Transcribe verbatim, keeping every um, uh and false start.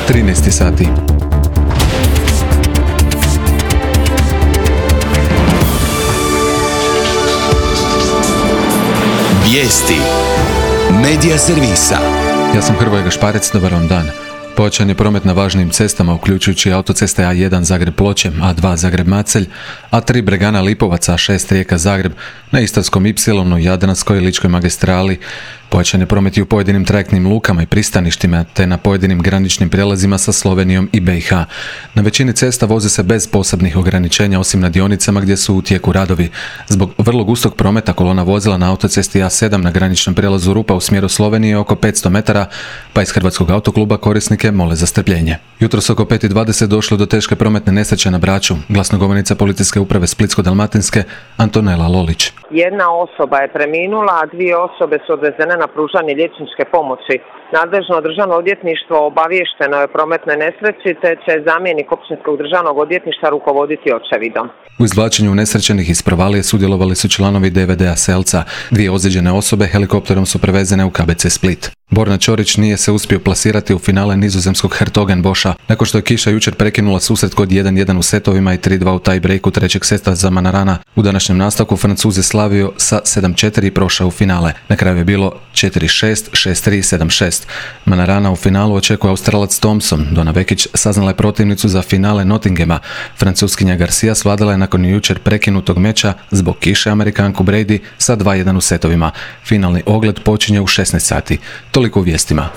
trinaest sati. Vijesti Medija servisa. Ja sam Hrvoje Gašparec, dobar vam dan. Pojačan je promet na važnim cestama, uključujući autoceste A jedan Zagreb-Ploče, A dva Zagreb-Macelj, A tri Bregana-Lipovac, A šest Rijeka-Zagreb, na Istarskom Ipsilonu, Jadranskoj i Ličkoj magistrali. Pojačan je promet i u pojedinim trajektnim lukama i pristaništima, te na pojedinim graničnim prijelazima sa Slovenijom i be i ha. Na većini cesta vozi se bez posebnih ograničenja, osim na dionicama gdje su u tijeku radovi. Zbog vrlo gustog prometa kolona vozila na autocesti A sedam na graničnom prijelazu Rupa u smjeru Slovenije oko petsto metara, pa iz Hrvatskog autokluba korisnike mole za strpljenje. Jutros oko pet i dvadeset došlo do teške prometne nesreće na Braču. Glasnogovornica Policijske uprave Splitsko-dalmatinske Antonela Lolić. Jedna osoba je preminula, a dvije osobe su odvezene na pružanje liječničke pomoći. Nadležno državno odvjetništvo obavješteno je o prometnoj nesreći, te će zamjenik općinskog državnog odvjetništva rukovoditi očevidom. U izvlačenju nesrećenih iz provalije sudjelovali su članovi de ve de a Selca. Dvije ozlijeđene osobe helikopterom su prevezene u ka be ce Split. Borna Ćorić nije se uspio plasirati u finale nizozemskog Hertogenboscha, nakon što je kiša jučer prekinula susret kod jedan jedan u setovima i tri dva u tie breaku trećeg seta za Manarana. U današnjem nastavku Francuz je slavio sa sedam četiri i prošao u finale. Na kraju je bilo četiri šest, šest tri, sedam šest. Manarana u finalu očekuje Australac Thompson. Donna Vekić saznala je protivnicu za finale Nottinghama. Francuskinja Garcia svladala je nakon jučer prekinutog meča zbog kiše Amerikanku Brady sa dva jedan u setovima. Finalni ogled počinje u šesnaest sati. Toliko u vijestima.